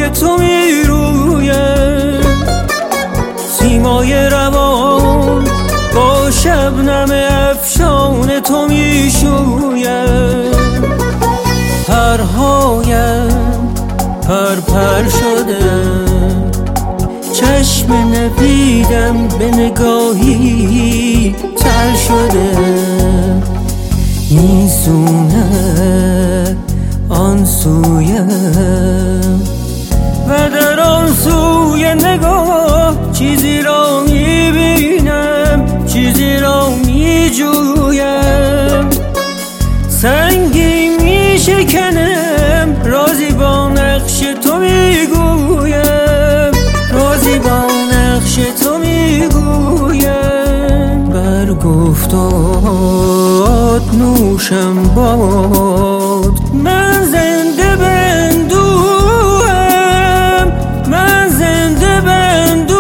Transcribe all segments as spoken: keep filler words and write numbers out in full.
چشمای تو میرویم، سیمای روان با شبنم افشان تو میشویم. پرهایم پر پر شده، چشم نبیدم به نگاهی تر شده. این سونه آن سویم و در آن سوی نگاه چیزی را میبینم، چیزی را میجویم. سنگی میشکنم، رازی با نقش تو میگویم، رازی با نقش تو میگویم. برگفتاد نوشم باد، من زنده بندوهم، من زنده بندوهم.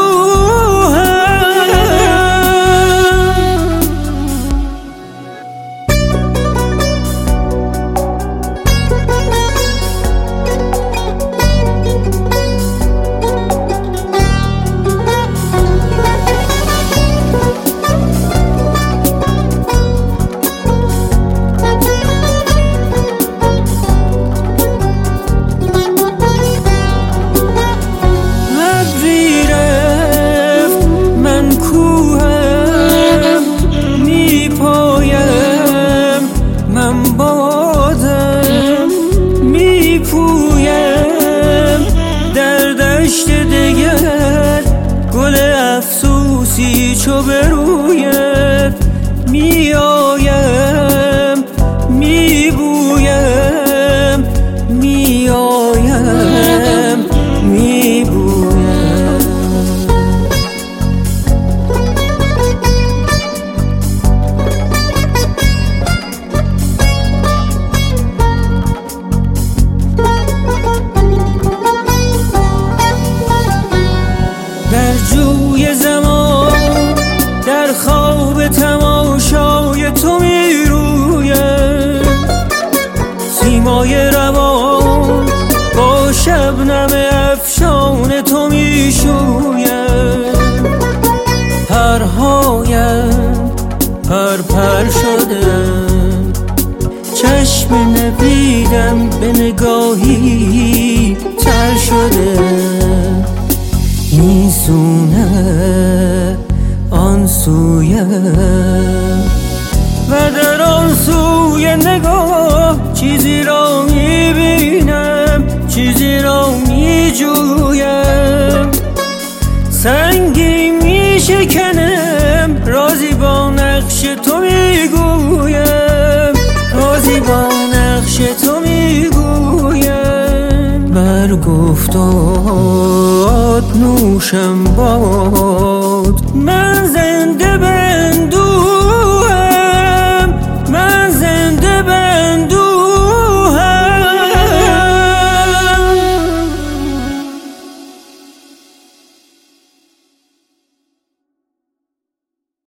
گل افسوسی چو برویت میآیم، میبویم، میآیم، میبویم. در جوی زمان در خواب تماشای تو میرویم، سیمای روان با شبنم افشان تو میشویم. پرهایم پر پر شده، چشم نبیدم به نگاهی تر شده. این سونه آن سویم و در آن سوی نگاه چیزی را میبینم، چیزی را میجویم. سنگی میشکنم، رازی با نقش تو میگویم، رازی با نقش تو میگویم. برگفتاد نوشم باد، من زنده